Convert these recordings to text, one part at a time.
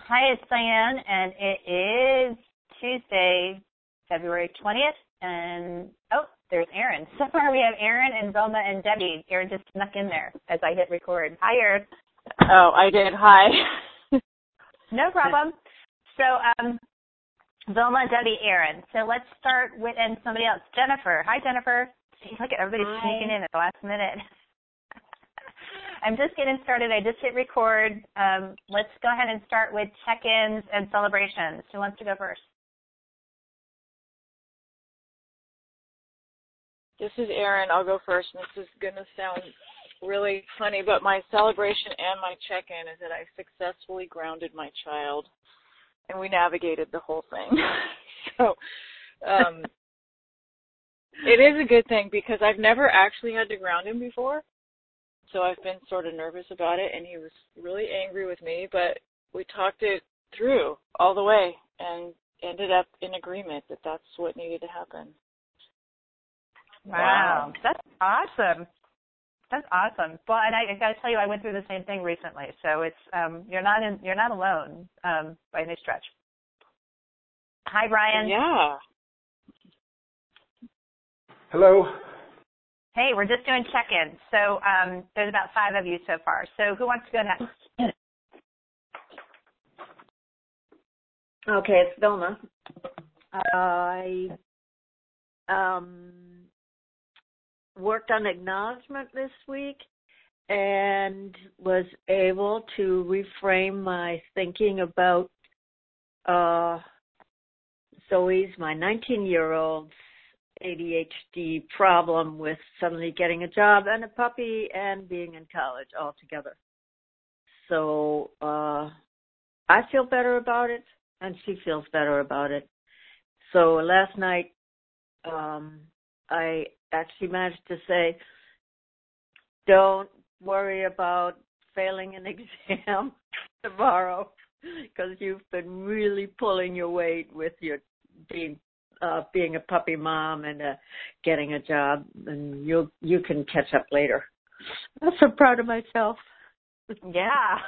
Hi, it's Diane, and it is Tuesday, February 20th, and, there's Erin. So far we have Erin and Velma and Debbie. Erin just snuck in there as I hit record. Hi, Erin. Oh, I did. Hi. No problem. So, Velma, Debbie, Erin. So let's start with, and somebody else, Jennifer. Hi, Jennifer. See, look at everybody sneaking in at the last minute. I'm just getting started. I just hit record. Let's go ahead and start with check-ins and celebrations. Who wants to go first? This is Erin. I'll go first. This is going to sound really funny, but my celebration and my check-in is that I successfully grounded my child, and we navigated the whole thing. So it is a good thing because I've never actually had to ground him before. So I've been sort of nervous about it, and he was really angry with me, but we talked it through all the way and ended up in agreement that that's what needed to happen. Wow. That's awesome. That's awesome. Well, and I got to tell you, I went through the same thing recently, so it's you're not alone by any stretch. Hi, Brian. Yeah. Hello. Hey, we're just doing check-in. So there's about 5 of you so far. So who wants to go next? Okay, it's Velma. I worked on acknowledgement this week and was able to reframe my thinking about Zoe's, my 19-year-old's ADHD problem with suddenly getting a job and a puppy and being in college all together. So I feel better about it, and she feels better about it. So last night I actually managed to say, don't worry about failing an exam tomorrow because you've been really pulling your weight with your being a puppy mom and getting a job, and you can catch up later. I'm so proud of myself. Yeah.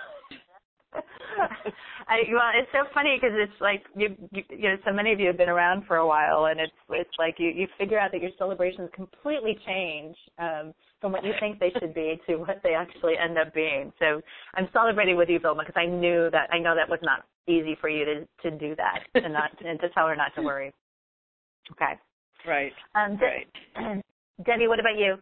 Well, it's so funny because it's like you know, so many of you have been around for a while, and it's like you figure out that your celebrations completely change from what you think they should be to what they actually end up being. So I'm celebrating with you, Vilma, because I know that was not easy for you to do that and to tell her not to worry. Okay. Right. Right. Debbie, what about you?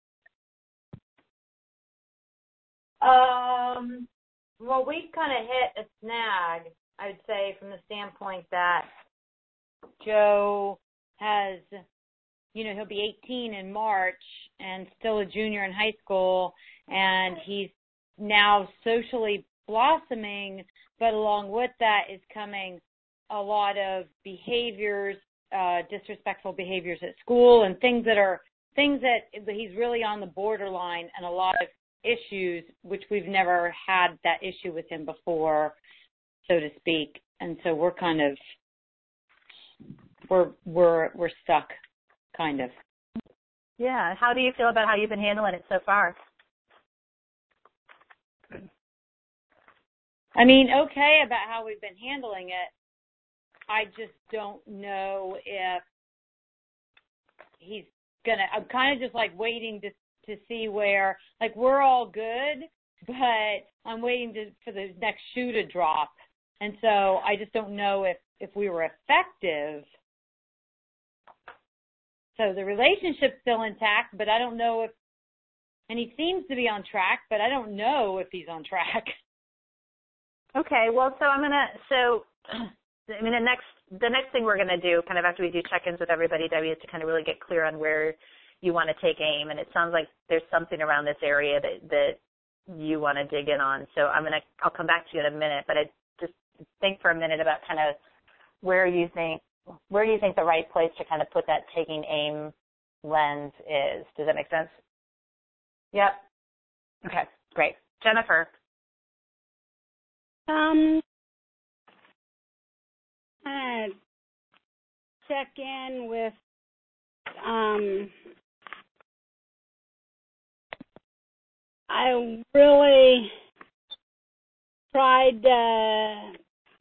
Well, we kind of hit a snag, I would say, from the standpoint that Joe has, he'll be 18 in March and still a junior in high school, and he's now socially blossoming, but along with that is coming a lot of behaviors, disrespectful behaviors at school, and things that he's really on the borderline, and a lot of issues which we've never had that issue with him before, so to speak. And so we're kind of we're stuck, kind of. Yeah. How do you feel about how you've been handling it so far? I mean, okay about how we've been handling it. I just don't know if he's gonna. I'm kind of just like waiting to see where, like, we're all good, but I'm waiting for the next shoe to drop. And so I just don't know if we were effective. So the relationship's still intact, but I don't know and he seems to be on track, but I don't know if he's on track. Okay, well, the next thing we're going to do, kind of after we do check-ins with everybody, Debbie, is to kind of really get clear on where you want to take aim, and it sounds like there's something around this area that you want to dig in on. So I'll come back to you in a minute, but I just think for a minute about kind of where you think the right place to kind of put that taking aim lens is. Does that make sense? Yep. Okay, great. Jennifer. Check in with I really tried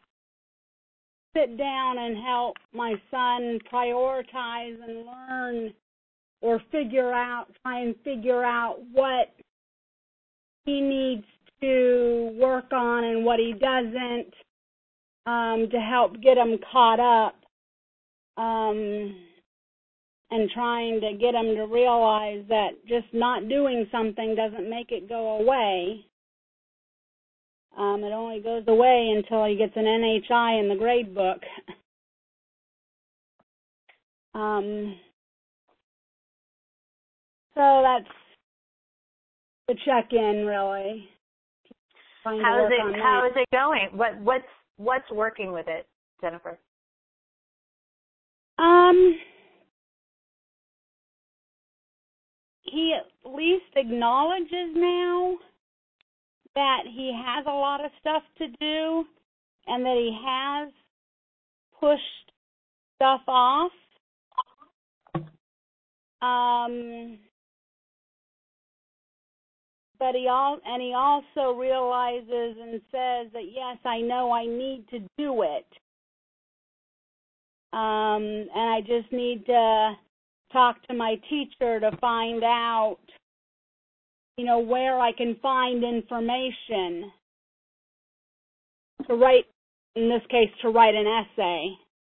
sit down and help my son prioritize and learn or try and figure out what he needs to work on and what he doesn't, to help get him caught up, and trying to get him to realize that just not doing something doesn't make it go away. It only goes away until he gets an NHI in the grade book. So that's the check-in, really. How is it going? What's working with it, Jennifer? He at least acknowledges now that he has a lot of stuff to do and that he has pushed stuff off. But he also realizes and says that, yes, I know I need to do it. And I just need to talk to my teacher to find out, where I can find information to write, in this case, to write an essay.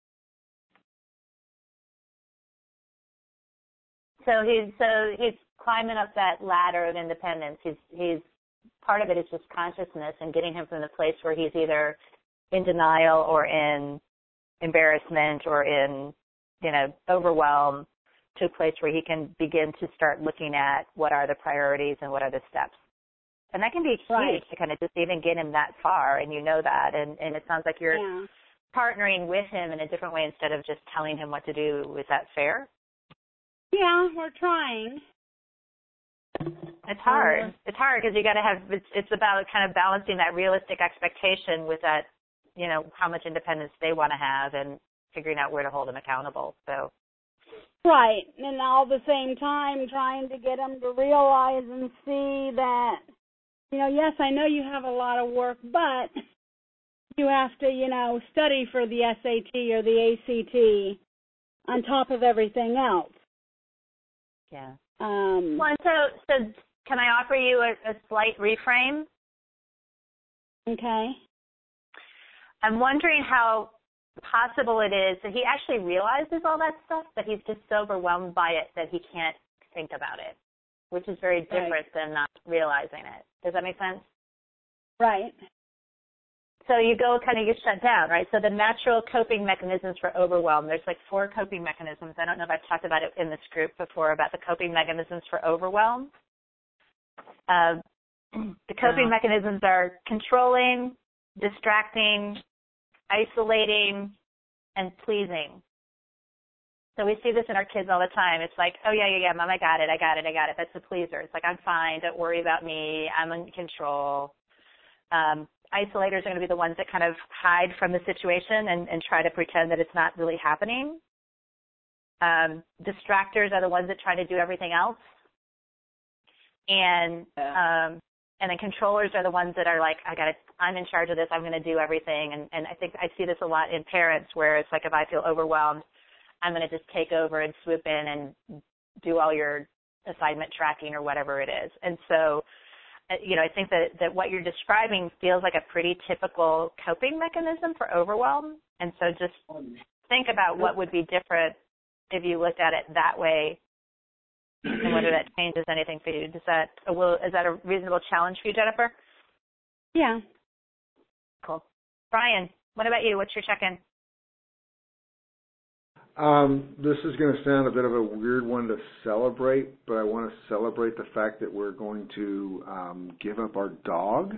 So he's climbing up that ladder of independence. He's part of it is just consciousness and getting him from the place where he's either in denial or in embarrassment or in, overwhelm, to a place where he can begin to start looking at what are the priorities and what are the steps. And that can be huge to kind of just even get him that far, and that. And it sounds like you're partnering with him in a different way instead of just telling him what to do. Is that fair? Yeah, we're trying. It's hard. It's hard because you got to have, it's about kind of balancing that realistic expectation with that, how much independence they want to have and figuring out where to hold them accountable. So. Right, and all the same time trying to get them to realize and see that, yes, I know you have a lot of work, but you have to, study for the SAT or the ACT on top of everything else. Yeah. Well, so can I offer you a slight reframe? Okay. I'm wondering how possible it is that he actually realizes all that stuff, but he's just so overwhelmed by it that he can't think about it, which is very different than not realizing it. Does that make sense? Right. So you shut down, right? So the natural coping mechanisms for overwhelm, there's 4 coping mechanisms. I don't know if I've talked about it in this group before, about the coping mechanisms for overwhelm. The coping mechanisms are controlling, distracting, isolating, and pleasing. So we see this in our kids all the time. It's like, oh, yeah, Mom, I got it. That's the pleaser. It's like, I'm fine. Don't worry about me. I'm in control. Isolators are going to be the ones that kind of hide from the situation and try to pretend that it's not really happening. Distractors are the ones that try to do everything else. And then controllers are the ones that are like, I'm in charge of this, I'm going to do everything. And I think I see this a lot in parents where it's like, if I feel overwhelmed, I'm going to just take over and swoop in and do all your assignment tracking or whatever it is. And so, I think that what you're describing feels like a pretty typical coping mechanism for overwhelm. And so just think about what would be different if you looked at it that way and whether that changes anything for you. Is that a reasonable challenge for you, Jennifer? Yeah. Cool. Brian, what about you? What's your check-in? This is going to sound a bit of a weird one to celebrate, but I want to celebrate the fact that we're going to give up our dog.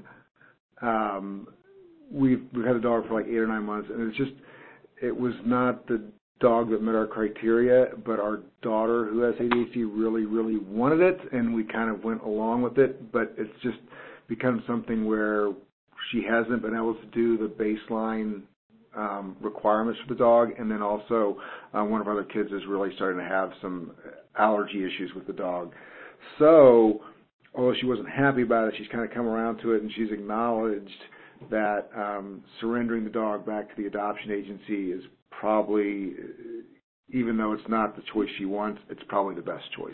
We've had a dog for 8 or 9 months, and it was not the dog that met our criteria, but our daughter who has ADHD really, really wanted it, and we kind of went along with it, but it's just become something where she hasn't been able to do the baseline requirements for the dog, and then also one of our other kids is really starting to have some allergy issues with the dog. So, although she wasn't happy about it, she's kind of come around to it, and she's acknowledged that surrendering the dog back to the adoption agency is probably, even though it's not the choice she wants, it's probably the best choice.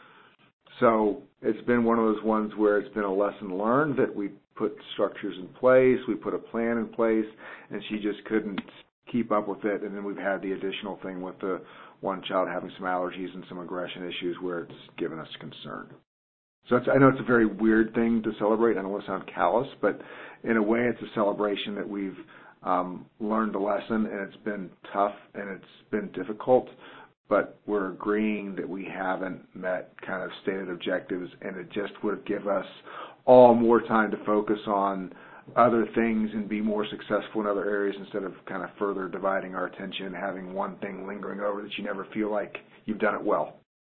So it's been one of those ones where it's been a lesson learned that we put structures in place, we put a plan in place, and she just couldn't keep up with it. And then we've had the additional thing with the one child having some allergies and some aggression issues where it's given us concern. So I know it's a very weird thing to celebrate. I don't want to sound callous, but in a way it's a celebration that we've learned the lesson, and it's been tough and it's been difficult, but we're agreeing that we haven't met kind of stated objectives, and it just would give us all more time to focus on other things and be more successful in other areas instead of kind of further dividing our attention and having one thing lingering over that you never feel like you've done it well.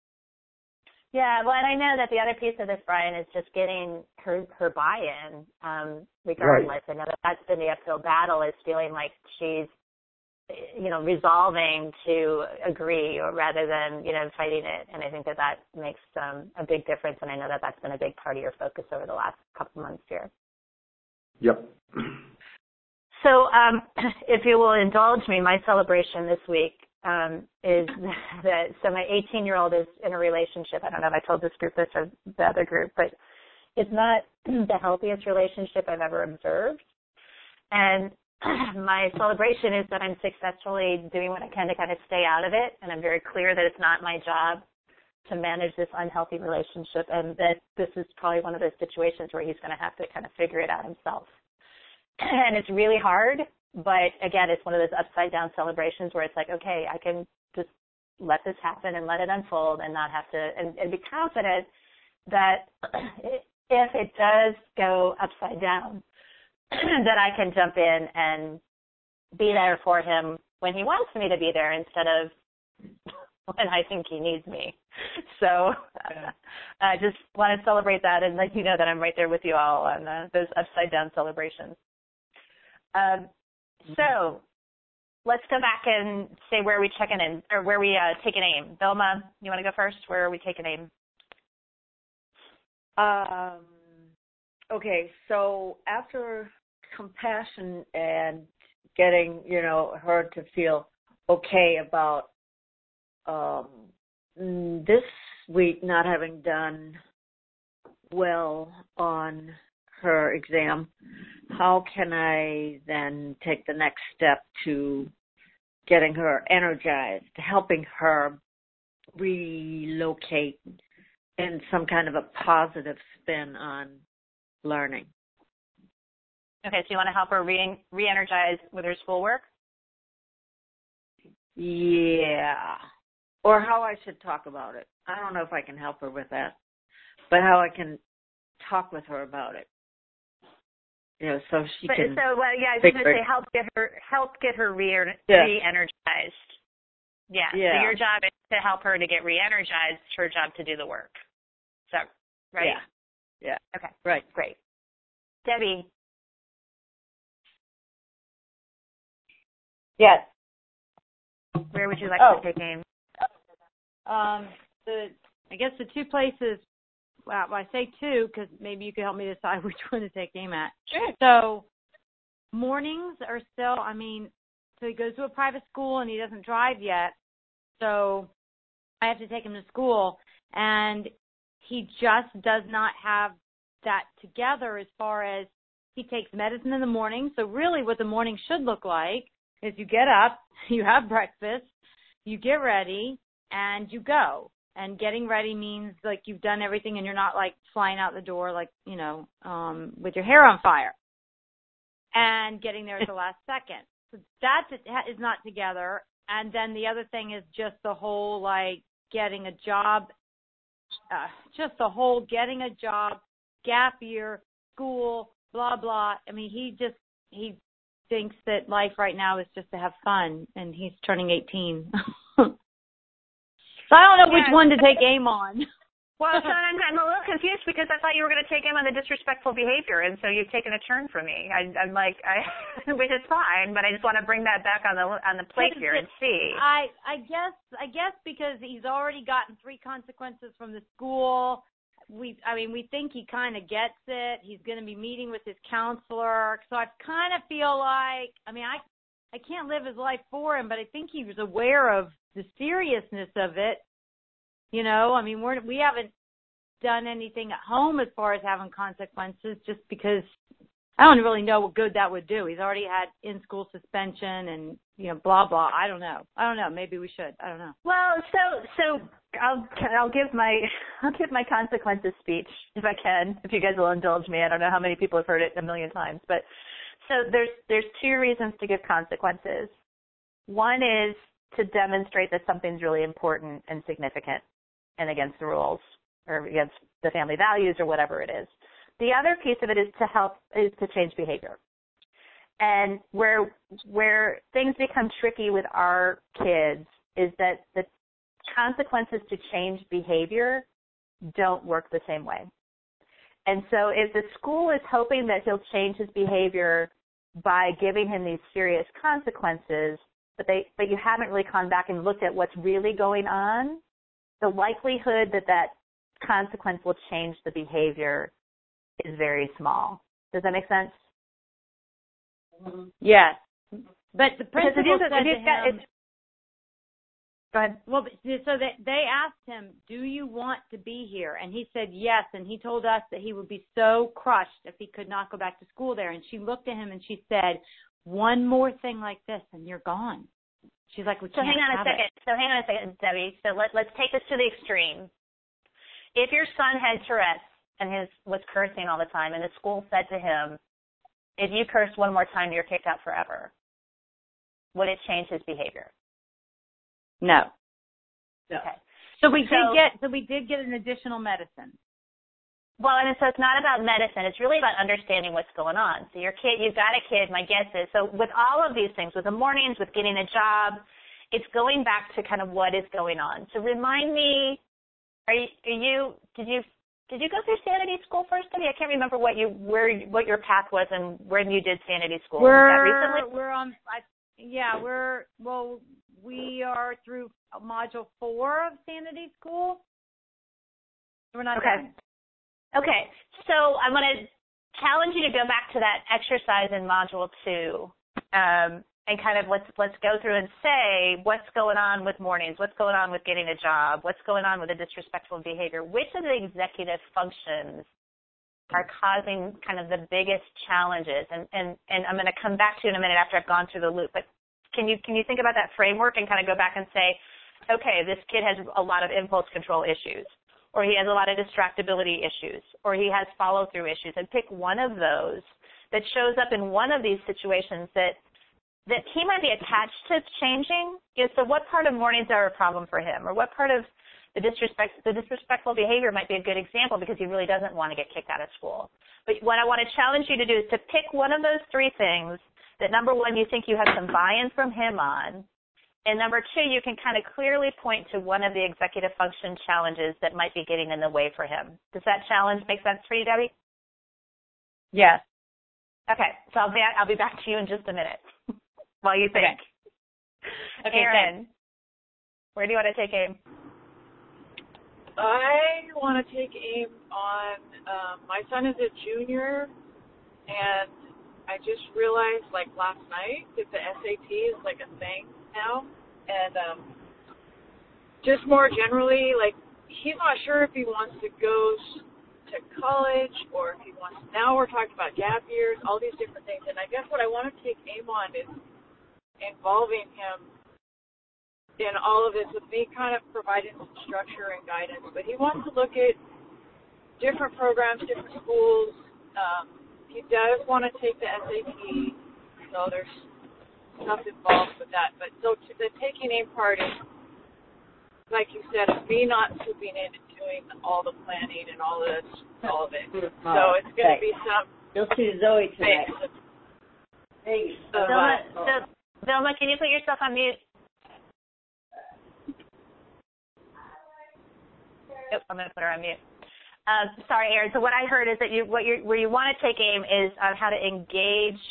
Yeah, well, and I know that the other piece of this, Brian, is just getting her buy-in, regardless. Right. I know that's been the uphill battle, is feeling like she's, resolving to agree or rather than, fighting it. And I think that makes a big difference, and I know that that's been a big part of your focus over the last couple months here. Yep. So if you will indulge me, my celebration this week is that, so my 18-year-old is in a relationship. I don't know if I told this group this or the other group, but it's not the healthiest relationship I've ever observed. And my celebration is that I'm successfully doing what I can to kind of stay out of it, and I'm very clear that it's not my job to manage this unhealthy relationship, and that this is probably one of those situations where he's going to have to kind of figure it out himself. And it's really hard, but again, it's one of those upside-down celebrations where it's like, okay, I can just let this happen and let it unfold and not have to, and be confident that if it does go upside down, that I can jump in and be there for him when he wants me to be there instead of when I think he needs me. So I just want to celebrate that and let you know that I'm right there with you all on those upside-down celebrations. So let's go back and say where we check in, or where we take an aim. Vilma, you want to go first? Where are we taking aim? Okay, so after compassion and getting, her to feel okay about this week not having done well on her exam, how can I then take the next step to getting her energized, helping her relocate in some kind of a positive spin on learning? Okay, so you want to help her re-energize with her schoolwork? Yeah. Or how I should talk about it. I don't know if I can help her with that, but how I can talk with her about it. So she can. So, well, yeah, I was going to say help get her re-energized. Yeah. So your job is to help her to get re-energized. It's her job to do the work. So, right? Yeah. Okay. Right. Great. Debbie. Yes. Where would you like to take aim? I guess the two places. Well, I say two because maybe you could help me decide which one to take aim at. Sure. So mornings are still. So he goes to a private school and he doesn't drive yet. So I have to take him to school, and he just does not have that together as far as he takes medicine in the morning. So really what the morning should look like is you get up, you have breakfast, you get ready, and you go. And getting ready means like you've done everything and you're not like flying out the door like, with your hair on fire. And getting there at the last second. So that is not together. And then the other thing is just the whole like getting a job, getting a job, gap year, school, blah, blah. He thinks that life right now is just to have fun, and he's turning 18. So I don't know which one to take aim on. Well, so I'm a little confused because I thought you were going to take aim on the disrespectful behavior, and so you've taken a turn for me. I'm like, which is fine, but I just want to bring that back on the plate here and see. I guess because he's already gotten 3 consequences from the school. we think he kind of gets it. He's going to be meeting with his counselor. So I kind of feel like, I can't live his life for him, but I think he was aware of the seriousness of it. We haven't done anything at home as far as having consequences, just because I don't really know what good that would do. He's already had in-school suspension and, blah, blah. I don't know. Maybe we should. I don't know. Well, so I'll give my consequences speech if I can, if you guys will indulge me. I don't know how many people have heard it a million times, but so there's two reasons to give consequences. One is to demonstrate that something's really important and significant and against the rules or against the family values or whatever it is. The other piece of it is to change behavior. And where things become tricky with our kids is that the consequences to change behavior don't work the same way. And so if the school is hoping that he'll change his behavior by giving him these serious consequences, but you haven't really gone back and looked at what's really going on, the likelihood that consequence will change the behavior is very small. Does that make sense? Yes. But the principal said to him, go ahead. Well, so they asked him, do you want to be here? And he said yes, and he told us that he would be so crushed if he could not go back to school there. And she looked at him and she said, one more thing like this and you're gone. She's like, we can't have it. So hang on a second, Debbie. So let's take this to the extreme. If your son had Tourette's and was cursing all the time, and the school said to him, if you curse one more time, you're kicked out forever, would it change his behavior? No. Okay. So we did get an additional medicine. Well, and so it's not about medicine. It's really about understanding what's going on. So you've got a kid, my guess is, so with all of these things, with the mornings, with getting a job, it's going back to kind of what is going on. So remind me, did you go through Sanity School first, Debbie? I can't remember what your path was and when you did Sanity School. Was that recently? We are through Module 4 of Sanity School. We're not done. Okay. So I'm going to challenge you to go back to that exercise in Module 2 and kind of let's go through and say what's going on with mornings, what's going on with getting a job, what's going on with the disrespectful behavior. Which of the executive functions are causing kind of the biggest challenges? And I'm going to come back to you in a minute after I've gone through the loop. But can you think about that framework and kind of go back and say, okay, this kid has a lot of impulse control issues, or he has a lot of distractibility issues, or he has follow-through issues, and pick one of those that shows up in one of these situations that he might be attached to changing. So what part of mornings are a problem for him, or what part of the disrespectful behavior might be a good example because he really doesn't want to get kicked out of school. But what I want to challenge you to do is to pick one of those three things that, number one, you think you have some buy-in from him on, and number two, you can kind of clearly point to one of the executive function challenges that might be getting in the way for him. Does that challenge make sense for you, Debbie? Yes. Okay, so I'll be back to you in just a minute while you think. Okay, Erin, where do you want to take aim? I want to take aim on, my son is a junior, and I just realized, last night, that the SAT is, a thing now. And just more generally, he's not sure if he wants to go to college or if he wants, now we're talking about gap years, all these different things. And I guess what I want to take aim on is involving him in all of this, with me kind of providing some structure and guidance. But he wants to look at different programs, different schools. He does want to take the SAT, so there's stuff involved with that. But so the taking aim part is, like you said, me not swooping in and doing all the planning and all of it. So it's going to be some. You'll see Zoe tonight. Hey, Velma, can you put yourself on mute? Yep, I'm going to put her on mute. Sorry, Erin. So what I heard is that where you want to take aim is on how to engage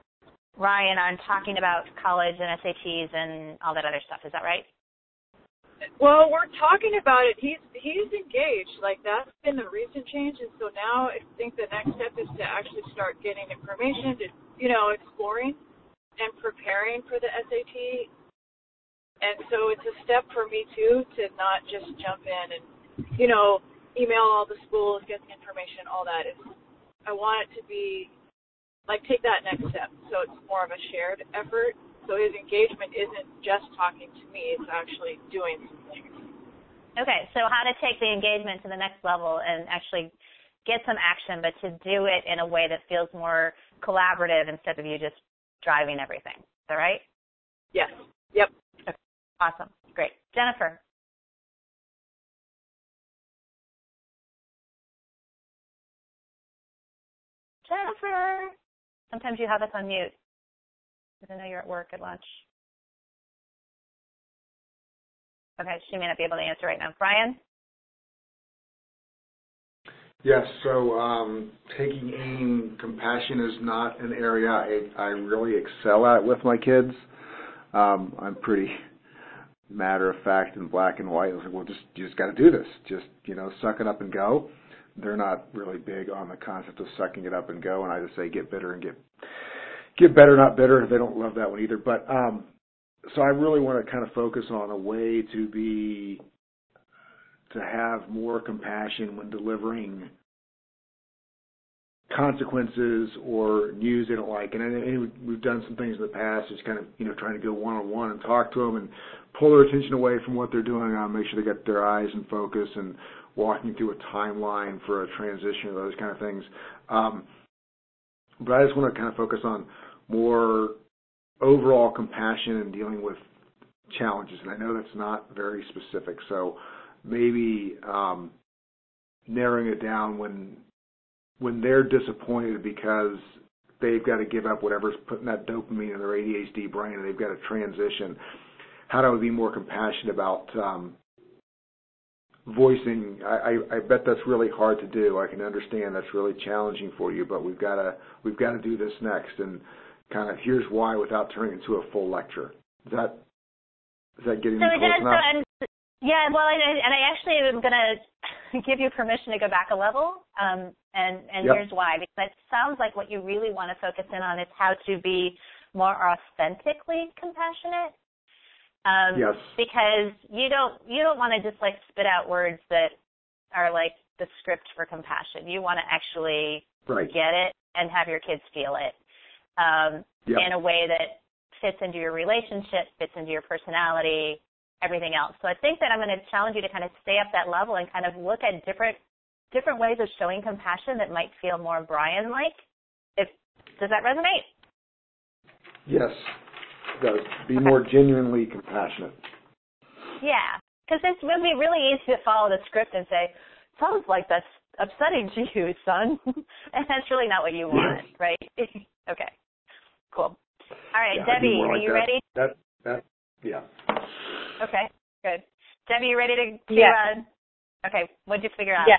Ryan on talking about college and SATs and all that other stuff. Is that right? Well, we're talking about it. He's engaged. Like, that's been the recent change, and so now I think the next step is to actually start getting information, to, exploring and preparing for the SAT. And so it's a step for me, too, to not just jump in and, email all the schools, get the information, all that. I want it to be, like, take that next step. So it's more of a shared effort. So his engagement isn't just talking to me, it's actually doing some things. Okay, so how to take the engagement to the next level and actually get some action, but to do it in a way that feels more collaborative instead of you just driving everything. Is that right? Yes. Yep. Okay. Awesome. Great. Jennifer. Jennifer. Sometimes you have us on mute because I know you're at work at lunch. Okay, she may not be able to answer right now. Brian? Yes, so taking aim, compassion is not an area I really excel at with my kids. I'm pretty matter of fact and black and white. I was like, well, you just got to do this. Just, suck it up and go. They're not really big on the concept of sucking it up and go, and I just say get bitter and get better, not bitter. They don't love that one either. But so I really want to kind of focus on a way to have more compassion when delivering consequences or news they don't like. And we've done some things in the past, just kind of, trying to go one-on-one and talk to them and pull their attention away from what they're doing on, make sure they get their eyes in focus and walking through a timeline for a transition or those kind of things. But I just want to kind of focus on more overall compassion and dealing with challenges. And I know that's not very specific. So maybe narrowing it down when they're disappointed because they've got to give up whatever's putting that dopamine in their ADHD brain and they've got to transition, how do I be more compassionate about voicing? I bet that's really hard to do. I can understand that's really challenging for you, but we've got to do this next, and kind of here's why without turning into a full lecture. Is that getting close enough? Yeah, well, and I actually am going to give you permission to go back a level, and Yep. Here's why. Because it sounds like what you really want to focus in on is how to be more authentically compassionate. Yes. Because you don't want to just like spit out words that are like the script for compassion. You want to actually get it and have your kids feel it in a way that fits into your relationship, fits into your personality, everything else. So I think that I'm going to challenge you to kind of stay up that level and kind of look at different ways of showing compassion that might feel more Brian-like. Does that resonate? Yes. Does. Be more genuinely compassionate. Yeah, because it would be really easy to follow the script and say, sounds like that's upsetting to you, son. And that's really not what you want, right? Okay, cool. All right, Debbie, are you ready? Yeah. Okay, good. Debbie, you ready to Yes. Okay, what'd you figure out? Yes.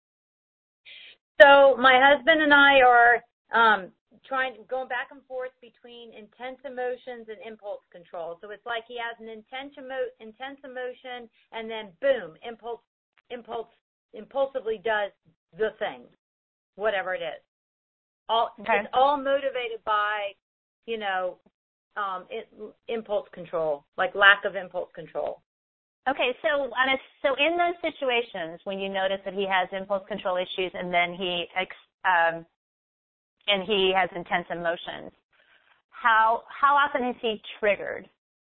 So my husband and I are going back and forth between intense emotions and impulse control. So it's like he has an intense emotion, and then boom, impulsively does the thing, whatever it is. It's all motivated by, impulse control, like lack of impulse control. Okay, so in those situations when you notice that he has impulse control issues and then he has intense emotions, how often is he triggered?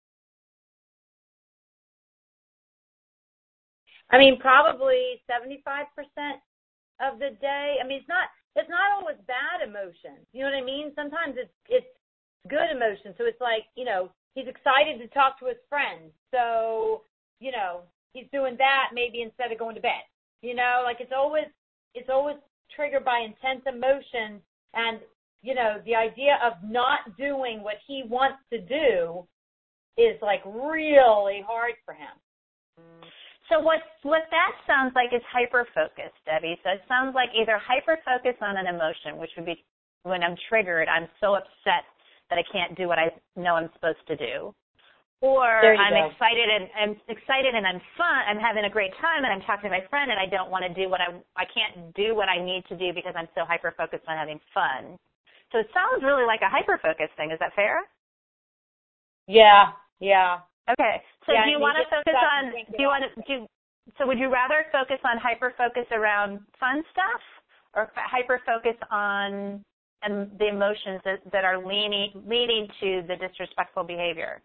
I mean, probably 75% of the day. I mean, it's not always bad emotion. You know what I mean? Sometimes it's good emotion. So it's like, he's excited to talk to his friends. So, he's doing that maybe instead of going to bed. Like it's always triggered by intense emotion, and the idea of not doing what he wants to do is like really hard for him. So what that sounds like is hyper-focused, Debbie. So it sounds like either hyper-focus on an emotion, which would be when I'm triggered, I'm so upset that I can't do what I know I'm supposed to do, or I'm go. excited and I'm having a great time and I'm talking to my friend and I don't want to do I can't do what I need to do because I'm so hyper focused on having fun. So it sounds really like a hyper focus thing. Is that fair? Yeah. Okay. So yeah, do you want to focus on? So would you rather focus on hyper focus around fun stuff, or hyper focus on and the emotions that are leading to the disrespectful behavior?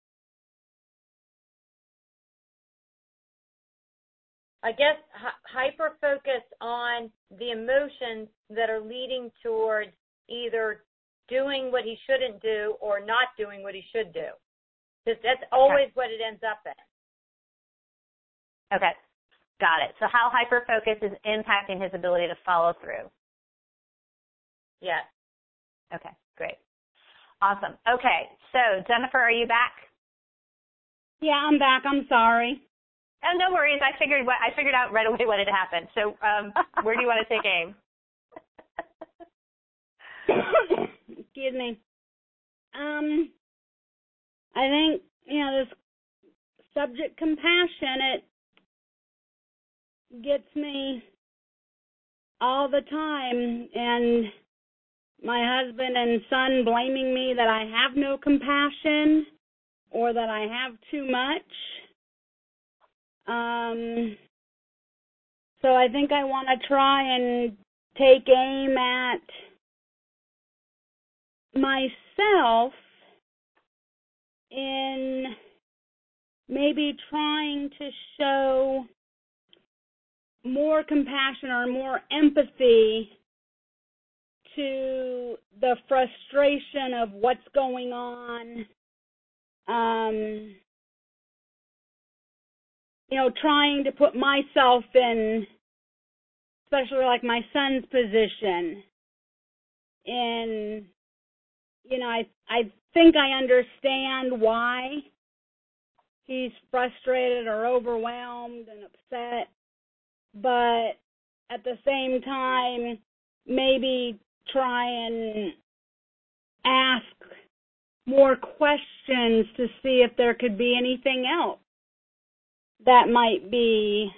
I guess hyper focus on the emotions that are leading towards either doing what he shouldn't do or not doing what he should do. Because that's always what it ends up in. Okay. Got it. So how hyper focus is impacting his ability to follow through. Yes. Okay, great. Awesome. Okay, so Jennifer, are you back? Yeah, I'm back. I'm sorry. Oh, no worries. I figured out right away what had happened. So where do you want to take aim? Excuse me. I think, this subject compassion, it gets me all the time, and my husband and son blaming me that I have no compassion or that I have too much. So I think I want to try and take aim at myself in maybe trying to show more compassion or more empathy to the frustration of what's going on. Trying to put myself in, especially like my son's position. And, I think I understand why he's frustrated or overwhelmed and upset. But at the same time, maybe try and ask more questions to see if there could be anything else that might be,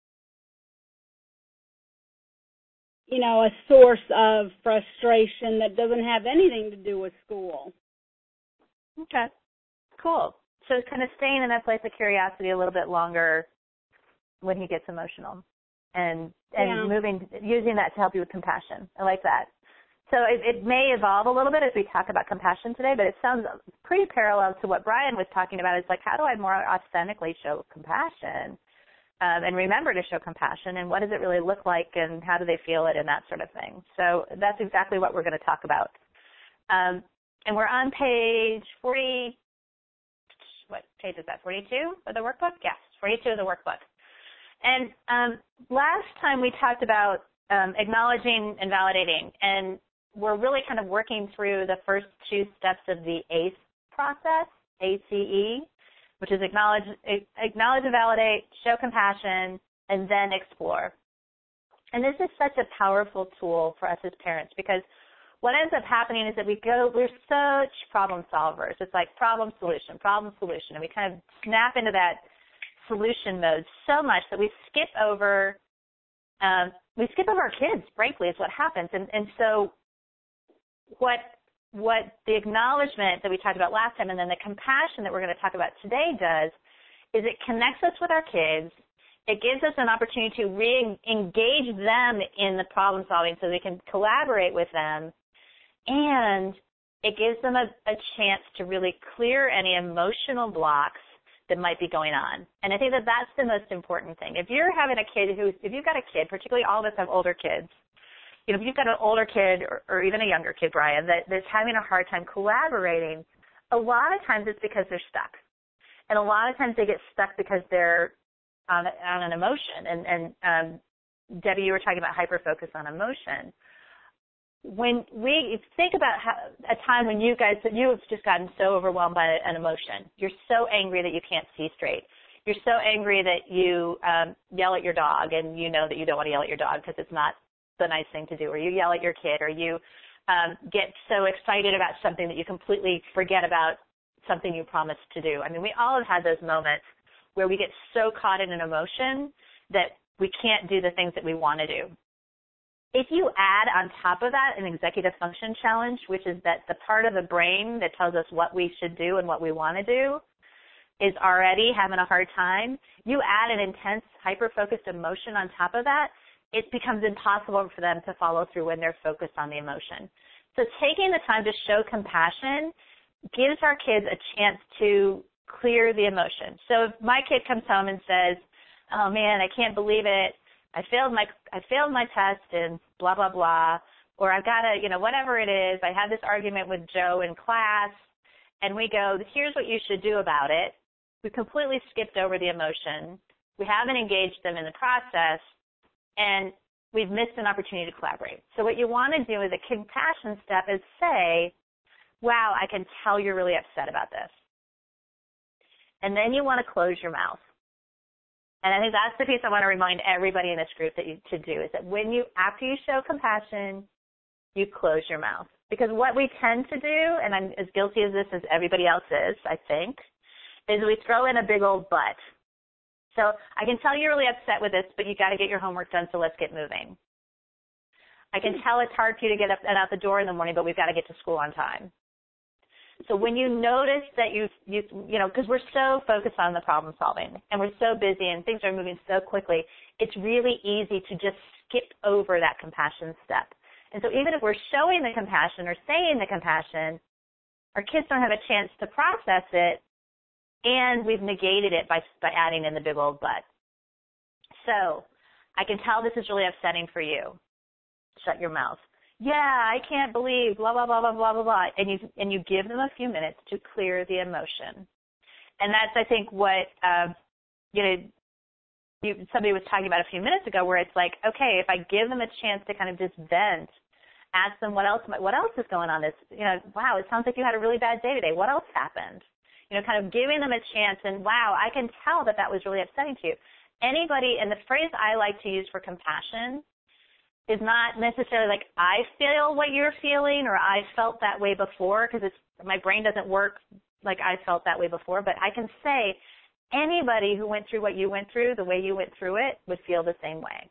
a source of frustration that doesn't have anything to do with school. Okay, cool. So kind of staying in that place of curiosity a little bit longer when he gets emotional and using that to help you with compassion. I like that. So it may evolve a little bit as we talk about compassion today, but it sounds pretty parallel to what Brian was talking about. It's like, how do I more authentically show compassion and remember to show compassion, and what does it really look like, and how do they feel it, and that sort of thing. So that's exactly what we're going to talk about. And we're on page 40, what page is that, 42 of the workbook? Yes, 42 of the workbook. And last time we talked about acknowledging and validating, and we're really kind of working through the first two steps of the ACE process, ACE, which is acknowledge and validate, show compassion, and then explore. And this is such a powerful tool for us as parents, because what ends up happening is that we're such problem solvers. It's like problem, solution, and we kind of snap into that solution mode so much that we skip over our kids, frankly, is what happens. And so what the acknowledgement that we talked about last time and then the compassion that we're going to talk about today does is it connects us with our kids. It gives us an opportunity to re-engage them in the problem solving so they can collaborate with them, and it gives them a chance to really clear any emotional blocks that might be going on. And I think that that's the most important thing. If you're having a kid if you've got a kid, particularly all of us have older kids, if you've got an older kid or even a younger kid, Brian, that's having a hard time collaborating, a lot of times it's because they're stuck. And a lot of times they get stuck because they're on an emotion. And Debbie, you were talking about hyper-focus on emotion. When we think about a time when you have just gotten so overwhelmed by an emotion, you're so angry that you can't see straight. You're so angry that you yell at your dog, and you know that you don't want to yell at your dog because it's not the nice thing to do, or you yell at your kid, or you get so excited about something that you completely forget about something you promised to do. I mean, we all have had those moments where we get so caught in an emotion that we can't do the things that we want to do. If you add on top of that an executive function challenge, which is that the part of the brain that tells us what we should do and what we want to do is already having a hard time, you add an intense, hyper-focused emotion on top of that, it becomes impossible for them to follow through when they're focused on the emotion. So taking the time to show compassion gives our kids a chance to clear the emotion. So if my kid comes home and says, oh man, I can't believe it, I failed my test and blah, blah, blah, or I've got to, whatever it is, I had this argument with Joe in class, and we go, here's what you should do about it. We completely skipped over the emotion. We haven't engaged them in the process, and we've missed an opportunity to collaborate. So what you want to do as a compassion step is say, wow, I can tell you're really upset about this. And then you want to close your mouth. And I think that's the piece I want to remind everybody in this group to do is that after you show compassion, you close your mouth. Because what we tend to do, and I'm as guilty of this as everybody else is, I think, is we throw in a big old but. So I can tell you're really upset with this, but you got to get your homework done, so let's get moving. I can tell it's hard for you to get up and out the door in the morning, but we've got to get to school on time. So when you notice that because we're so focused on the problem solving and we're so busy and things are moving so quickly, it's really easy to just skip over that compassion step. And so even if we're showing the compassion or saying the compassion, our kids don't have a chance to process it, and we've negated it by adding in the big old but. So I can tell this is really upsetting for you. Shut your mouth. Yeah, I can't believe, blah, blah, blah, blah, blah, blah, blah. And you give them a few minutes to clear the emotion. And that's, I think, what, somebody was talking about a few minutes ago, where it's like, okay, if I give them a chance to kind of just vent, ask them what else is going on. Wow, it sounds like you had a really bad day today. What else happened? Kind of giving them a chance, and wow, I can tell that was really upsetting to you. Anybody, and the phrase I like to use for compassion is not necessarily like I feel what you're feeling or I felt that way before, because my brain doesn't work like I felt that way before, but I can say anybody who went through what you went through, the way you went through it, would feel the same way.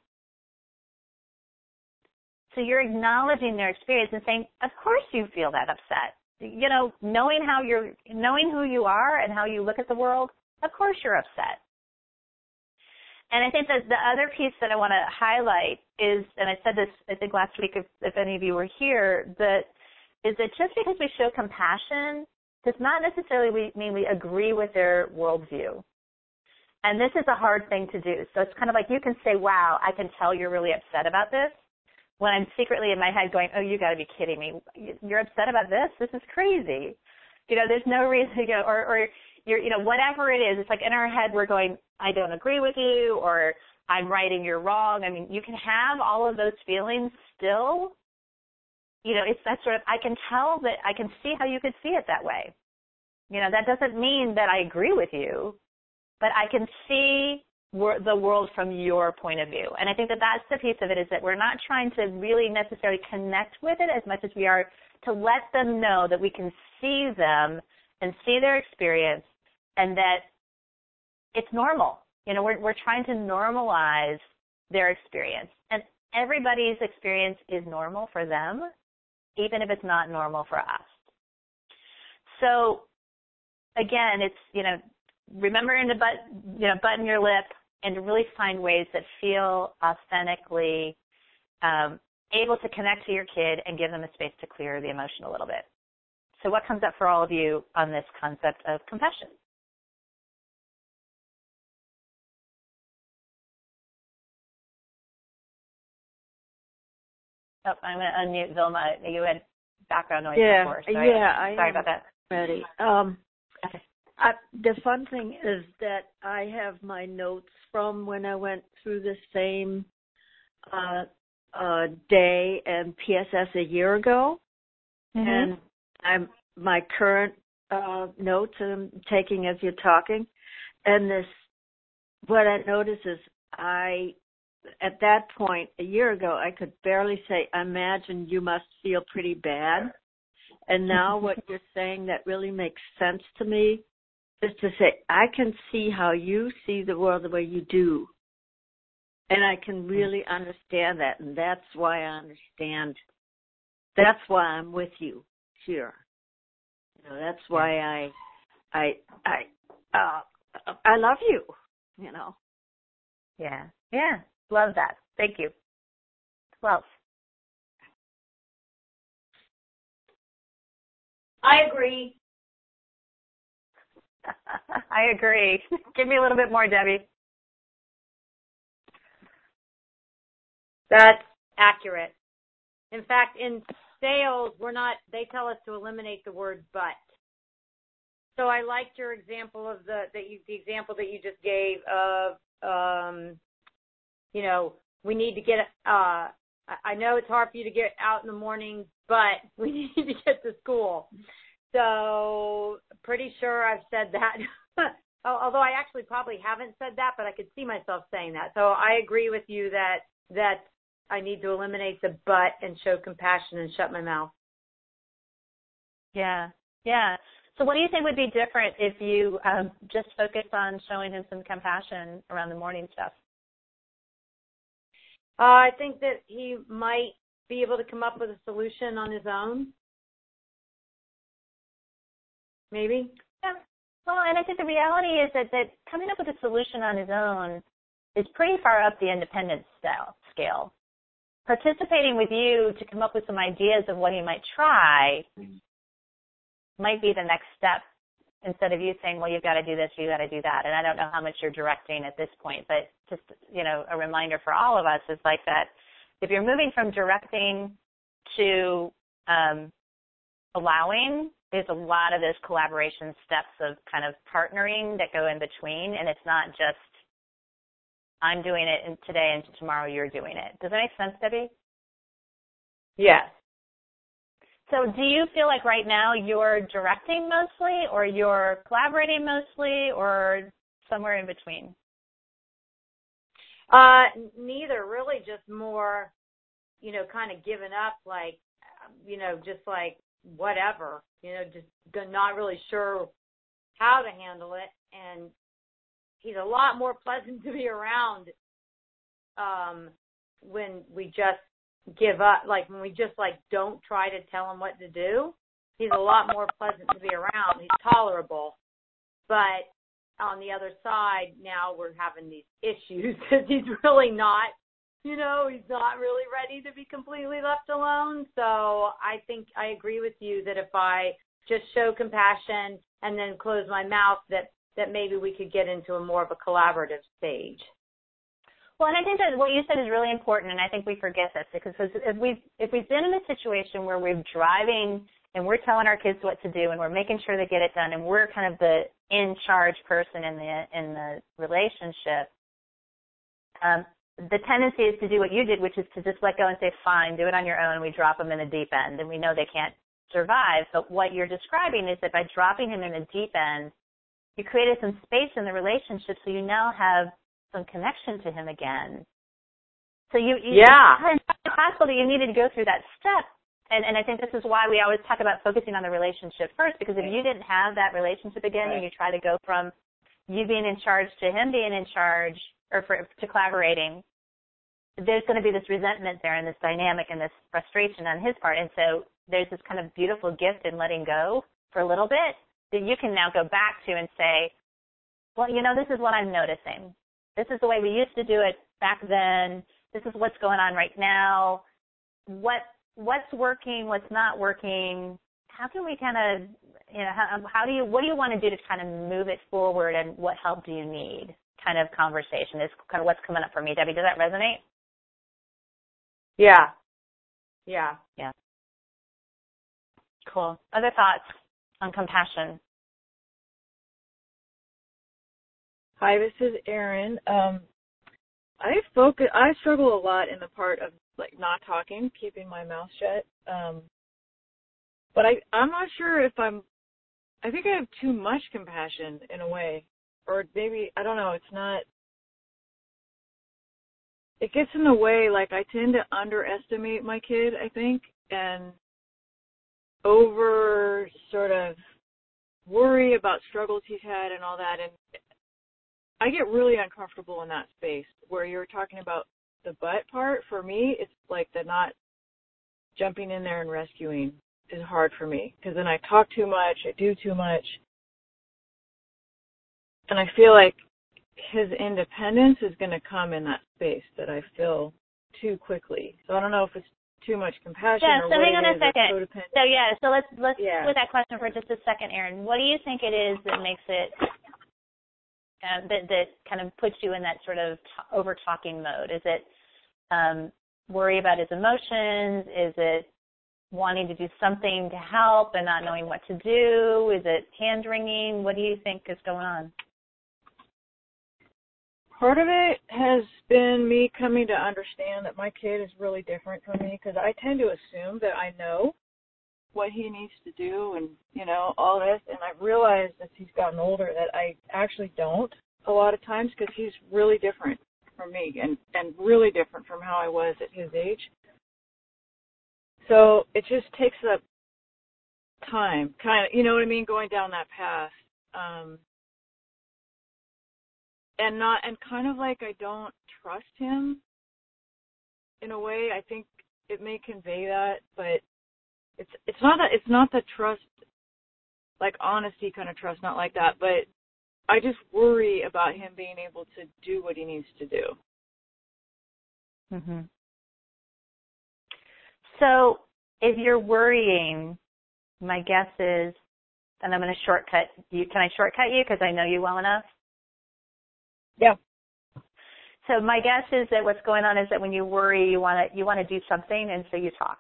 So you're acknowledging their experience and saying, of course you feel that upset. Knowing who you are and how you look at the world, of course you're upset. And I think that the other piece that I want to highlight is, and I said this, I think last week, if any of you were here, that just because we show compassion does not necessarily mean we agree with their worldview. And this is a hard thing to do. So it's kind of like you can say, wow, I can tell you're really upset about this, when I'm secretly in my head going, oh, you got to be kidding me. You're upset about this? This is crazy. There's no reason to go, or you're, whatever it is. It's like in our head we're going, I don't agree with you, or I'm right and you're wrong. I mean, you can have all of those feelings still. It's that sort of, I can tell that, I can see how you could see it that way. That doesn't mean that I agree with you, but I can see the world from your point of view. And I think that that's the piece of it, is that we're not trying to really necessarily connect with it as much as we are to let them know that we can see them and see their experience, and that it's normal. We're trying to normalize their experience. And everybody's experience is normal for them, even if it's not normal for us. So, again, it's, remembering to button your lip and to really find ways that feel authentically able to connect to your kid and give them a space to clear the emotion a little bit. So what comes up for all of you on this concept of compassion? Oh, I'm going to unmute Vilma. You had background noise before. So sorry about that. Ready. Okay. The fun thing is that I have my notes from when I went through the same day and PSS a year ago, and my current notes I'm taking as you're talking, and what I notice is at that point a year ago I could barely say, imagine you must feel pretty bad, And now what you're saying that really makes sense to me is to say, I can see how you see the world the way you do. And I can really understand that. And that's why I understand. That's why I'm with you here. You know, that's why I love you, you know. Yeah. Yeah. Love that. Thank you. Well, I agree. I agree. Give me a little bit more, Debbie. That's accurate. In fact, in sales, they tell us to eliminate the word but. So I liked your example of the example that you just gave of, you know, we need to get, I know it's hard for you to get out in the morning, but we need to get to school. So pretty sure I've said that. Although I actually probably haven't said that, but I could see myself saying that. So I agree with you that I need to eliminate the but and show compassion and shut my mouth. Yeah. Yeah. So what do you think would be different if you just focus on showing him some compassion around the morning stuff? I think that he might be able to come up with a solution on his own. Maybe. Yeah. Well, and I think the reality is that coming up with a solution on his own is pretty far up the independence scale. Participating with you to come up with some ideas of what he might try might be the next step, instead of you saying, well, you've got to do this, you've got to do that. And I don't know how much you're directing at this point, but just, you know, a reminder for all of us is like that if you're moving from directing to allowing, there's a lot of those collaboration steps of kind of partnering that go in between, and it's not just I'm doing it today and tomorrow you're doing it. Does that make sense, Debbie? Yes. So do you feel like right now you're directing mostly, or you're collaborating mostly, or somewhere in between? Neither, really, just more, you know, kind of giving up, like, you know, just like whatever, you know, just not really sure how to handle it. And he's a lot more pleasant to be around when we just give up, like when we just like don't try to tell him what to do. He's a lot more pleasant to be around. He's tolerable. But on the other side, now we're having these issues because he's really not, you know, he's not really ready to be completely left alone. So I think I agree with you that if I just show compassion and then close my mouth, that maybe we could get into a more of a collaborative stage. Well, and I think that what you said is really important, and I think we forget this, because if we've been in a situation where we're driving and we're telling our kids what to do and we're making sure they get it done and we're kind of the in-charge person in the relationship, the tendency is to do what you did, which is to just let go and say, fine, do it on your own. We drop them in the deep end, and we know they can't survive. But what you're describing is that by dropping him in the deep end, you created some space in the relationship, so you now have some connection to him again. So it's possible that you needed to go through that step. And I think this is why we always talk about focusing on the relationship first, because if you didn't have that relationship again and you try to go from you being in charge to him being in charge, or to collaborating, there's going to be this resentment there and this dynamic and this frustration on his part. And so there's this kind of beautiful gift in letting go for a little bit that you can now go back to and say, well, you know, this is what I'm noticing. This is the way we used to do it back then. This is what's going on right now. What's working, what's not working? How can we kind of, you know, what do you want to do to kind of move it forward, and what help do you need? Kind of conversation is kind of what's coming up for me. Debbie, does that resonate? Yeah. Cool. Other thoughts on compassion? Hi, this is Erin. I struggle a lot in the part of like not talking, keeping my mouth shut. But I'm not sure if I think I have too much compassion in a way. Or maybe, I don't know, it gets in the way, like I tend to underestimate my kid, I think, over sort of worry about struggles he's had and all that. And I get really uncomfortable in that space where you're talking about the butt part. For me, it's like the not jumping in there and rescuing is hard for me because then I talk too much, I do too much. And I feel like his independence is going to come in that space that I fill too quickly. So I don't know if it's too much compassion or so what hang on it a is, second. or codependent. So let's with that question for just a second, Erin. What do you think it is that makes it that kind of puts you in that sort of over talking mode? Is it worry about his emotions? Is it wanting to do something to help and not knowing what to do? Is it hand wringing? What do you think is going on? Part of it has been me coming to understand that my kid is really different from me because I tend to assume that I know what he needs to do and, all this. And I've realized as he's gotten older that I actually don't a lot of times because he's really different from me and really different from how I was at his age. So it just takes up time, kind of, you know what I mean, going down that path. And kind of like I don't trust him in a way. I think it may convey that, but it's not the trust, like honesty kind of trust, not like that, but I just worry about him being able to do what he needs to do. Mm-hmm. So if you're worrying, my guess is, and I'm going to shortcut you. Can I shortcut you because I know you well enough? Yeah. So my guess is that what's going on is that when you worry, you want to do something, and so you talk.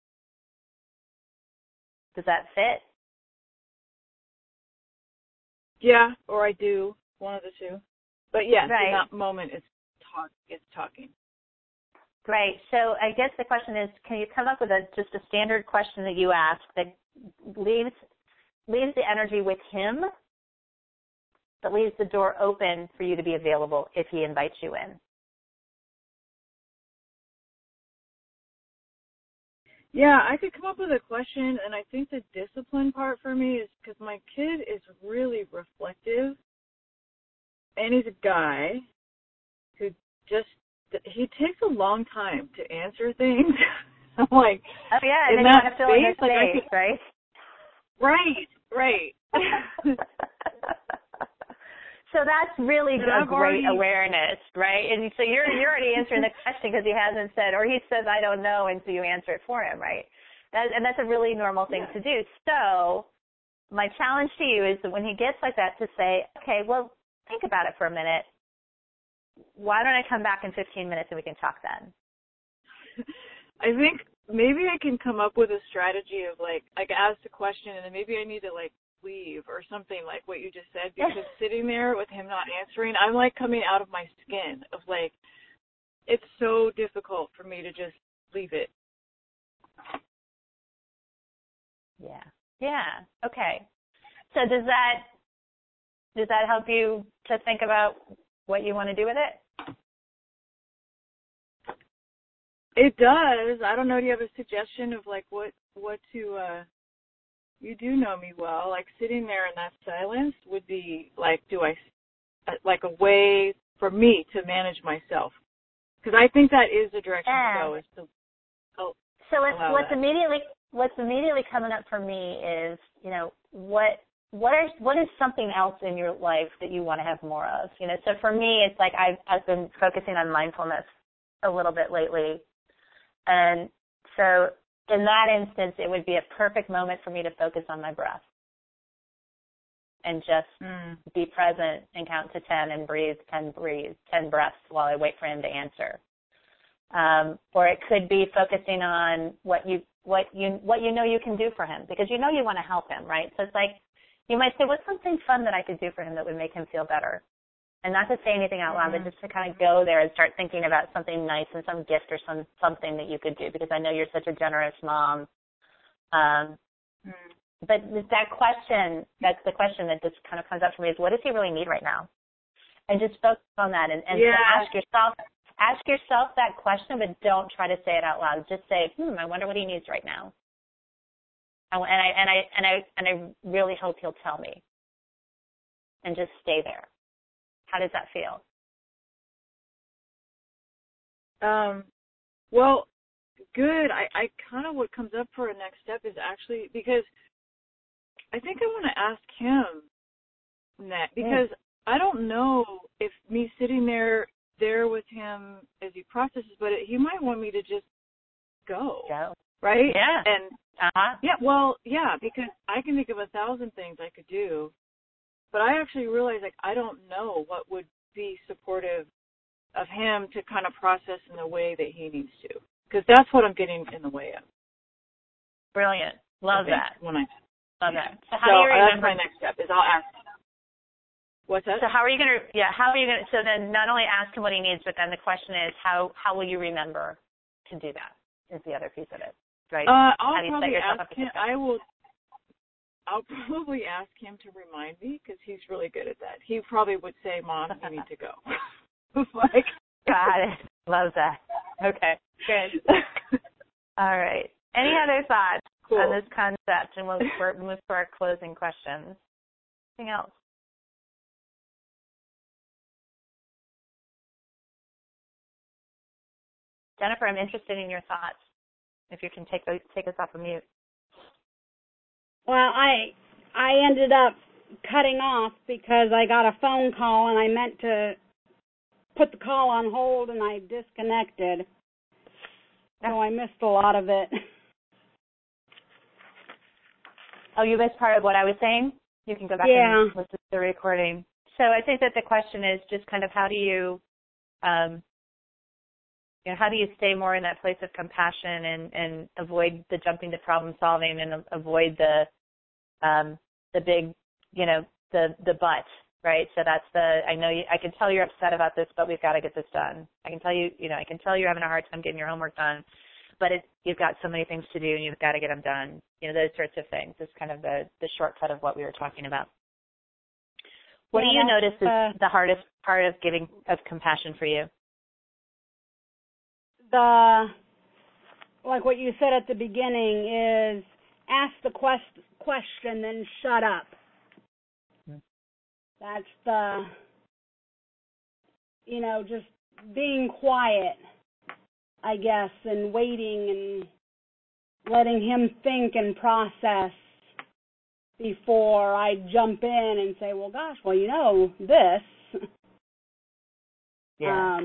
Does that fit? Yeah, or I do, one of the two. But yes, right. In that moment, it's talking. Right. So I guess the question is, can you come up with just a standard question that you ask that leaves the energy with him, but leaves the door open for you to be available if he invites you in? Yeah, I could come up with a question, and I think the discipline part for me is because my kid is really reflective, and he's a guy who he takes a long time to answer things. I'm like, oh yeah, and in then you that want to fill in the space, right? Right. So that's really a great awareness, right? And so you're already answering the question because he hasn't said, or he says, I don't know, and so you answer it for him, right? And that's a really normal thing to do. So my challenge to you is that when he gets like that to say, okay, well, think about it for a minute. Why don't I come back in 15 minutes and we can talk then? I think maybe I can come up with a strategy of like ask a question and then maybe I need to leave or something like what you just said, because sitting there with him not answering, I'm coming out of my skin of it's so difficult for me to just leave it. Yeah. Okay. So does that help you to think about what you want to do with it? It does. I don't know. Do you have a suggestion of what to you do know me well. Sitting there in that silence would be do I a way for me to manage myself? Because I think that is the direction to go. Is to so what's immediately coming up for me is what is something else in your life that you want to have more of? So for me, it's I've been focusing on mindfulness a little bit lately, and so. In that instance, it would be a perfect moment for me to focus on my breath and just be present and count to 10 and breathe 10 breaths while I wait for him to answer. Or it could be focusing on what you know you can do for him, because you want to help him, right? So it's you might say, what's something fun that I could do for him that would make him feel better? And not to say anything out loud, but just to kind of go there and start thinking about something nice and some gift or something that you could do, because I know you're such a generous mom. But that question, that's the question that just kind of comes up for me, is what does he really need right now? And just focus on that and so ask yourself that question, but don't try to say it out loud. Just say, I wonder what he needs right now. I really hope he'll tell me. And just stay there. How does that feel? Well, good. I kind of, what comes up for a next step is actually, because I think I want to ask him next, because I don't know if me sitting there with him as he processes, but he might want me to just go. Right? Yeah. And because I can think of 1,000 things I could do, but I actually realize, like, I don't know what would be supportive of him to kind of process in the way that he needs to, because that's what I'm getting in the way of. Brilliant. Love that. Love that. So how do you remember? That's my next step, is I'll ask him. What's that? So how are you going to, so then not only ask him what he needs, but then the question is, how will you remember to do that, is the other piece of it, right? I'll probably ask him, I'll probably ask him to remind me, because he's really good at that. He probably would say, Mom, you need to go. Got it. Love that. Okay, good. All right. Any other thoughts on this concept? And we'll move to our closing questions. Anything else? Jennifer, I'm interested in your thoughts. If you can take us off of mute. Well, I ended up cutting off because I got a phone call and I meant to put the call on hold and I disconnected. So I missed a lot of it. Oh, you missed part of what I was saying? You can go back and listen to the recording. So I think that the question is just kind of how do you stay more in that place of compassion and avoid the jumping to problem solving and avoid the big, the but, right? So that's I can tell you're upset about this, but we've got to get this done. I can tell you're having a hard time getting your homework done, but you've got so many things to do and you've got to get them done. Those sorts of things. It's kind of the shortcut of what we were talking about. What do you notice is the hardest part of compassion for you? Like what you said at the beginning is ask the question, then shut up. That's just being quiet, I guess, and waiting and letting him think and process before I jump in and say, well, gosh, this. Yeah.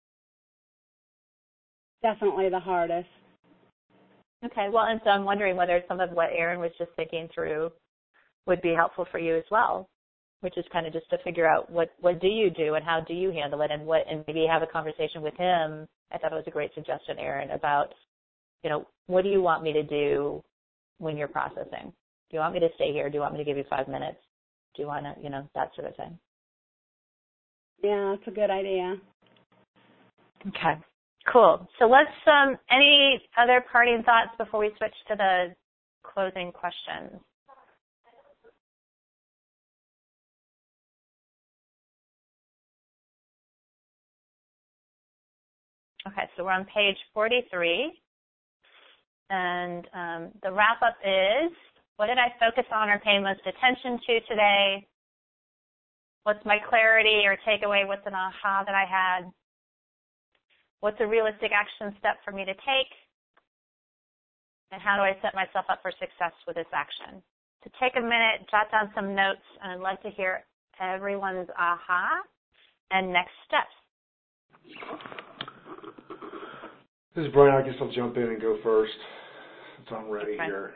Definitely the hardest. Okay, well, and so I'm wondering whether some of what Aaron was just thinking through would be helpful for you as well, which is kind of just to figure out what do you do and how do you handle it, and maybe have a conversation with him. I thought it was a great suggestion, Aaron, about, what do you want me to do when you're processing? Do you want me to stay here? Do you want me to give you 5 minutes? Do you want to, that sort of thing? Yeah, that's a good idea. Okay. Cool. So let's, any other parting thoughts before we switch to the closing questions? Okay, so we're on page 43. And the wrap-up is, what did I focus on or pay most attention to today? What's my clarity or takeaway? What's an aha that I had? What's a realistic action step for me to take? And how do I set myself up for success with this action? So take a minute, jot down some notes, and I'd love to hear everyone's aha and next steps. This is Brian. I guess I'll jump in and go first since I'm ready here.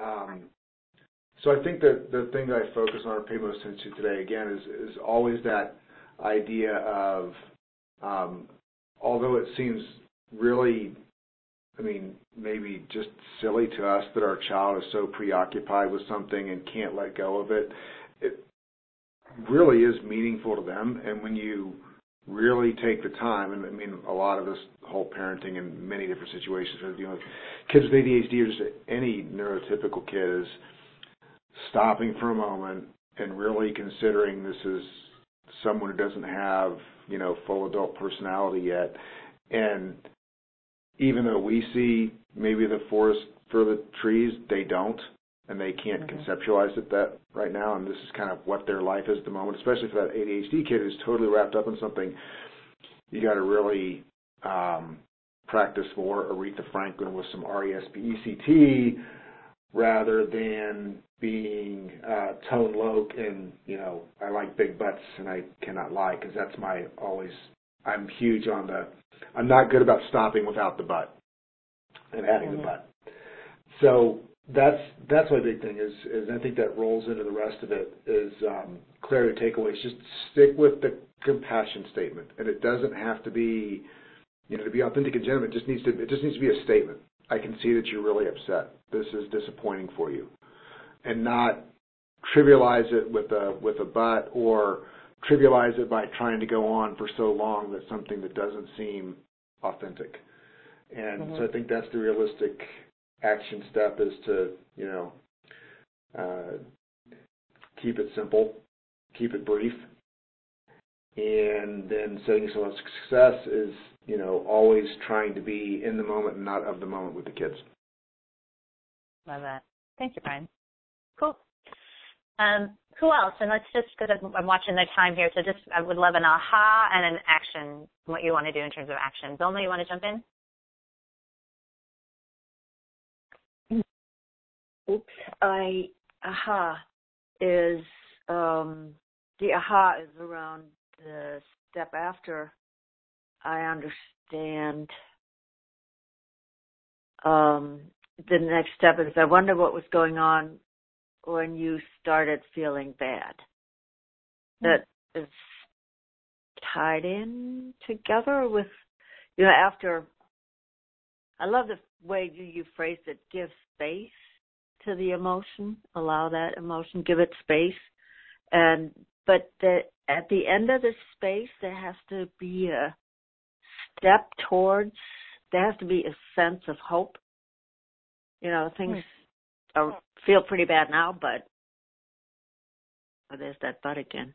So I think that the thing that I focus on or pay most attention to today, again, is always that idea of, although it seems really, maybe just silly to us that our child is so preoccupied with something and can't let go of it, it really is meaningful to them. And when you really take the time, and a lot of this whole parenting in many different situations, with kids with ADHD or just any neurotypical kid, is stopping for a moment and really considering this is someone who doesn't have, full adult personality yet. And even though we see maybe the forest for the trees, they don't. and they can't conceptualize it that right now, and this is kind of what their life is at the moment, especially for that ADHD kid who's totally wrapped up in something. You got to really practice more Aretha Franklin with some R-E-S-P-E-C-T rather than being Tone Loc and, I like big butts and I cannot lie, because that's I'm huge on I'm not good about stopping without the butt and adding the butt. So that's my big thing is I think that rolls into the rest of it is clarity takeaways. Just stick with the compassion statement, and it doesn't have to be, to be authentic and genuine. It just needs to be a statement. I can see that you're really upset. This is disappointing for you, and not trivialize it with a but, or trivialize it by trying to go on for so long that something that doesn't seem authentic. And so I think that's the realistic action step, is to keep it simple, keep it brief, and then setting yourself up for success is always trying to be in the moment and not of the moment with the kids. Love that. Thank you, Brian. Cool. Who else? And let's just, because I'm watching the time here, so I would love an aha and an action, what you want to do in terms of action. Vilma, you want to jump in? Aha is the aha is around the step after I understand. The next step is I wonder what was going on when you started feeling bad. That is tied in together with, after. I love the way you phrased it. Give space to the emotion, allow that emotion, give it space, but at the end of the space, there has to be a step towards. There has to be a sense of hope. Things feel pretty bad now, but there's that but again.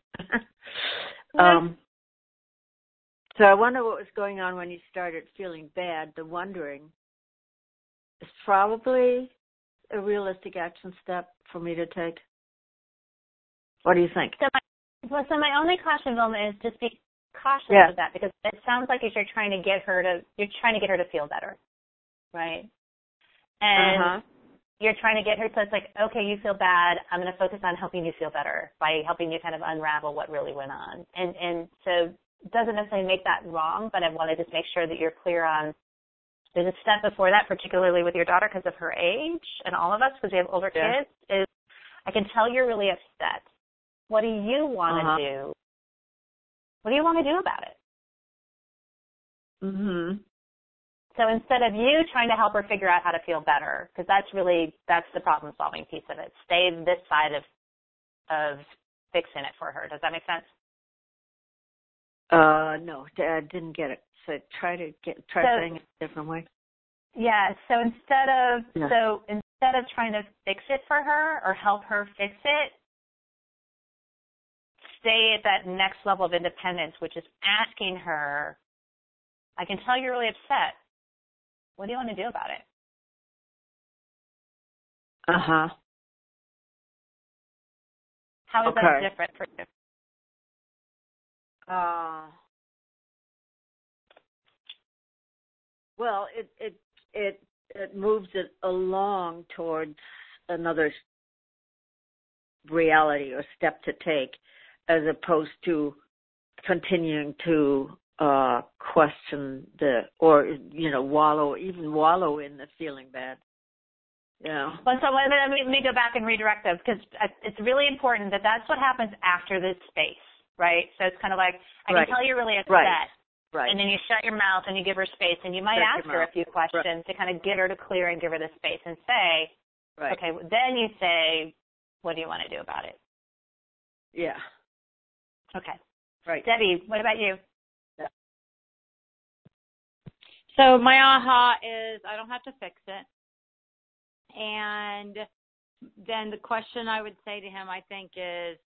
So I wonder what was going on when you started feeling bad. The wondering is probably a realistic action step for me to take. What do you think? So my only caution, Vilma, is just be cautious of that, because it sounds like you're trying to get her to feel better, right? And you're trying to get her, so it's like, okay, you feel bad. I'm going to focus on helping you feel better by helping you kind of unravel what really went on. And so it doesn't necessarily make that wrong, but I want to just make sure that you're clear on. There's a step before that, particularly with your daughter because of her age, and all of us because we have older kids, is I can tell you're really upset. What do you want to do? What do you want to do about it? So instead of you trying to help her figure out how to feel better, because that's the problem-solving piece of it. Stay this side of fixing it for her. Does that make sense? No, I didn't get it. So try saying it a different way. Yeah. So instead of trying to fix it for her or help her fix it, stay at that next level of independence, which is asking her, I can tell you're really upset. What do you want to do about it? How is that different for you? Well, it moves it along towards another reality or step to take, as opposed to continuing to question wallow in the feeling bad. Yeah. Well, so let me go back and redirect those, because it's really important that's what happens after this space, right? So it's kind of like, I can tell you're really upset. Right. And then you shut your mouth and you give her space, and you might ask her a few questions to kind of get her to clear and give her the space and say, okay, then you say, what do you want to do about it? Yeah. Okay. Right. Debbie, what about you? Yeah. So my aha is I don't have to fix it. And then the question I would say to him, I think, is,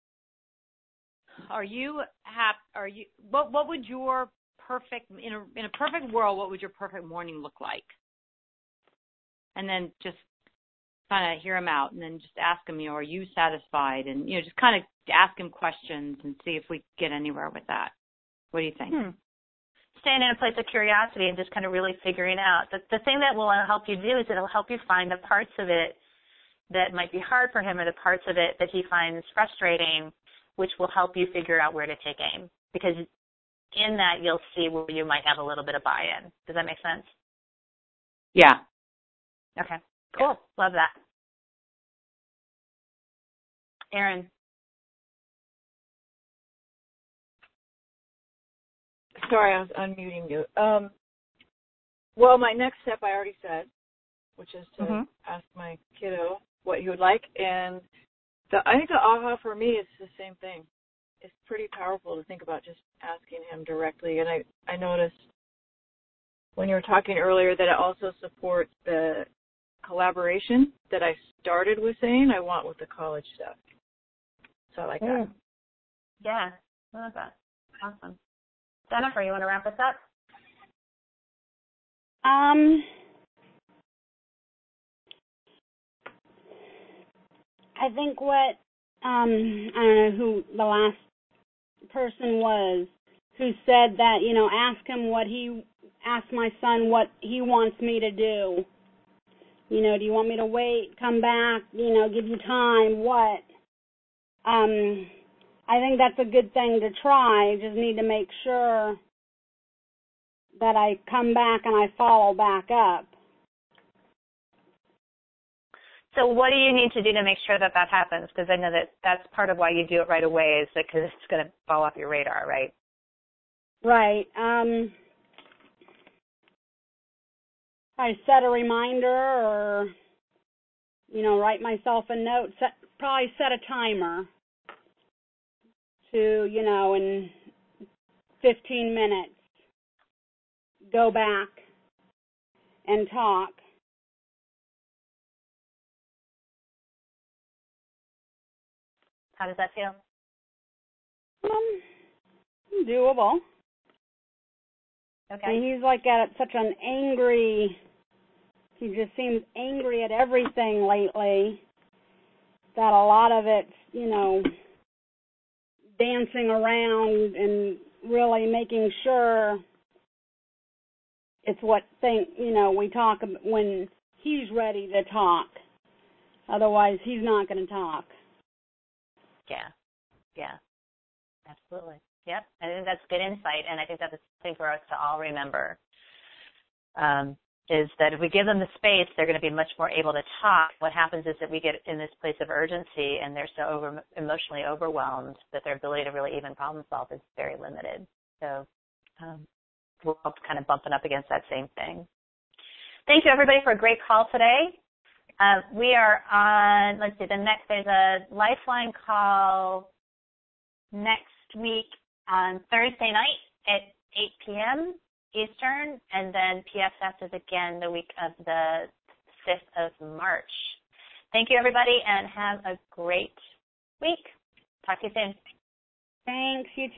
what would your perfect, in a perfect world, what would your perfect morning look like? And then just kind of hear him out and then just ask him, are you satisfied? And, just kind of ask him questions and see if we get anywhere with that. What do you think? Staying in a place of curiosity and just kind of really figuring out. The thing that will help you do is it'll help you find the parts of it that might be hard for him or the parts of it that he finds frustrating, which will help you figure out where to take aim. Because in that, you'll see where you might have a little bit of buy-in. Does that make sense? Yeah. Okay. Cool. Love that. Erin. Sorry, I was unmuting you. Well, my next step I already said, which is to ask my kiddo what he would like. And I think the aha for me is the same thing. It's pretty powerful to think about just asking him directly. And I noticed when you were talking earlier that it also supports the collaboration that I started with saying I want with the college stuff. So I like that. Yeah, I love that. Awesome. Jennifer, you want to wrap us up? I think what, I don't know who the last person was who said that, ask my son what he wants me to do. Do you want me to wait, come back, give you time, what? I think that's a good thing to try. Just need to make sure that I come back and I follow back up. So what do you need to do to make sure that happens? Because I know that's part of why you do it right away, is because it's going to fall off your radar, right? Right. I set a reminder or, write myself a note, probably set a timer to, in 15 minutes, go back and talk. How does that feel? Doable. Okay. And he's like at such an angry, he just seems angry at everything lately, that a lot of it's, dancing around and really making sure it's we talk when he's ready to talk. Otherwise, he's not going to talk. Yeah, absolutely. Yep, I think that's good insight, and I think that's a thing for us to all remember, is that if we give them the space, they're going to be much more able to talk. What happens is that we get in this place of urgency, and they're so emotionally overwhelmed that their ability to really even problem solve is very limited. So we're all kind of bumping up against that same thing. Thank you, everybody, for a great call today. We are on, there's a Lifeline call next week on Thursday night at 8 p.m. Eastern, and then PSS is again the week of the 5th of March. Thank you, everybody, and have a great week. Talk to you soon. Thanks, you too.